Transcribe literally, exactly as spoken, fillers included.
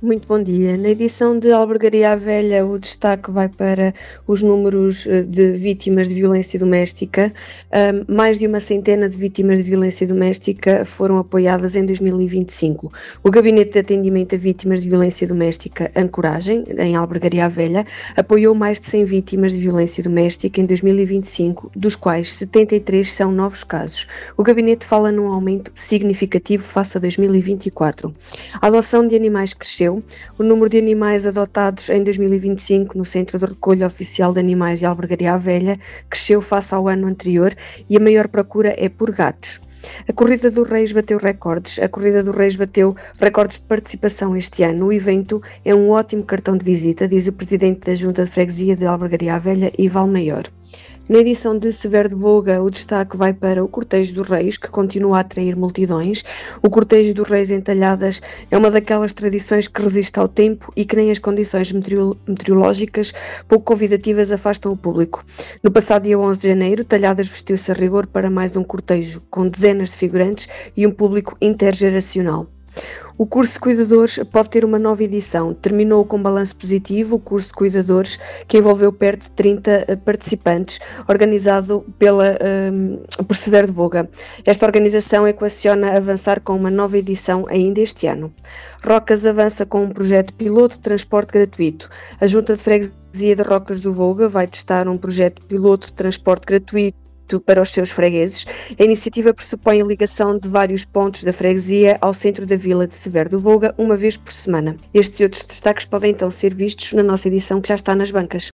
Muito bom dia. Na edição de Albergaria à Velha, o destaque vai para os números eh, de vítimas de violência doméstica. Ahm, mais de uma centena de vítimas de violência doméstica foram apoiadas em dois mil e vinte e cinco. O Gabinete de Atendimento a Vítimas de Violência Doméstica, Ancoragem, em Albergaria à Velha, apoiou mais de cem vítimas de violência doméstica em dois mil e vinte e cinco, dos quais setenta e três são novos casos. O Gabinete fala num aumento significativo face a dois mil e vinte e quatro. A adoção de animais cresceu. O número de animais adotados em dois mil e vinte e cinco no Centro de Recolha Oficial de Animais de Albergaria à Velha cresceu face ao ano anterior e a maior procura é por gatos. A Corrida dos Reis bateu recordes. A Corrida dos Reis bateu recordes de participação este ano. O evento é um ótimo cartão de visita, diz o presidente da Junta de Freguesia de Albergaria à Velha e Valmaior. Na edição de Severo de Voga, o destaque vai para o Cortejo dos Reis, que continua a atrair multidões. O Cortejo dos Reis em Talhadas é uma daquelas tradições que resiste ao tempo e que nem as condições meteoro- meteorológicas pouco convidativas afastam o público. No passado dia onze de janeiro, Talhadas vestiu-se a rigor para mais um cortejo, com dezenas de figurantes e um público intergeracional. O curso de Cuidadores pode ter uma nova edição. Terminou com balanço positivo o curso de Cuidadores, que envolveu perto de trinta participantes, organizado pela, um, por Severo de Voga. Esta organização equaciona avançar com uma nova edição ainda este ano. Rocas avança com um projeto piloto de transporte gratuito. A Junta de Freguesia de Rocas do Voga vai testar um projeto piloto de transporte gratuito para os seus fregueses. A iniciativa pressupõe a ligação de vários pontos da freguesia ao centro da vila de Severo do Voga, uma vez por semana. Estes e outros destaques podem então ser vistos na nossa edição que já está nas bancas.